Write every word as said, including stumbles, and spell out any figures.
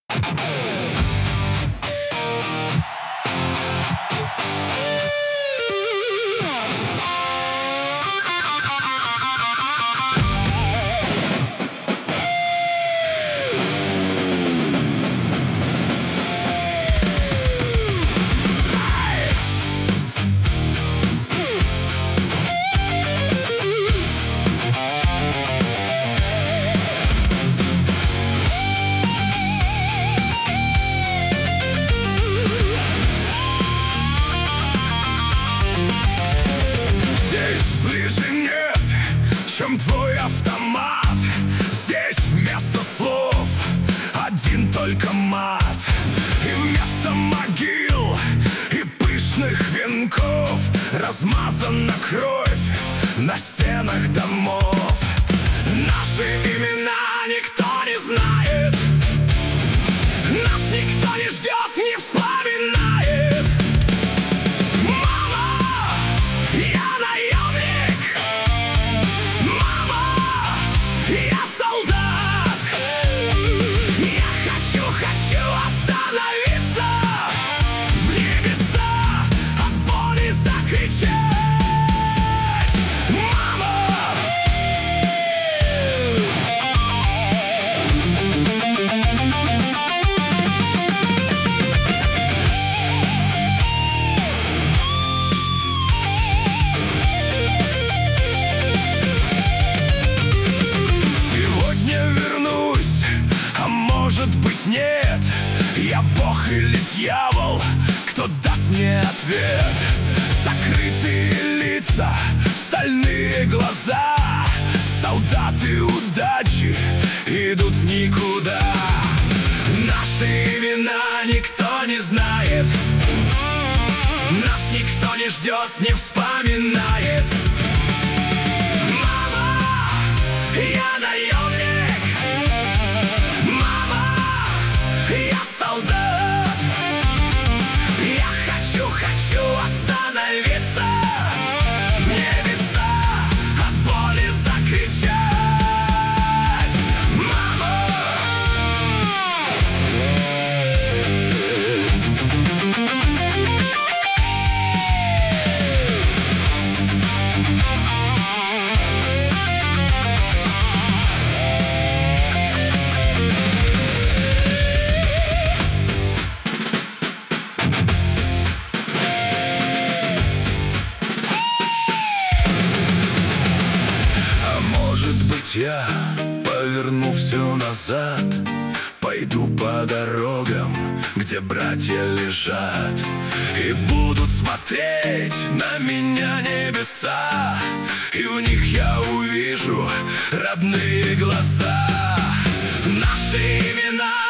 Чем твой автомат. Здесь вместо слов один только мат. И вместо могил и пышных венков размазана кровь на стенах домов. Наши имена никто не знает, нас никто не ждет, не вспоминает. Мама, я наемник, я солдат. Я хочу, хочу остановиться, в небеса от боли закричать. Мама! Может быть, нет, я Бог или дьявол, кто даст мне ответ? Закрытые лица, стальные глаза, солдаты удачи идут в никуда. Наши имена никто не знает, нас никто не ждет, не вспоминает. Мама, я наемник, я солдат. Я хочу, хочу остановиться, в небеса от боли закричать. Мама! Я поверну все назад, пойду по дорогам, где братья лежат, и будут смотреть на меня небеса, и в них я увижу родные глаза. Наши имена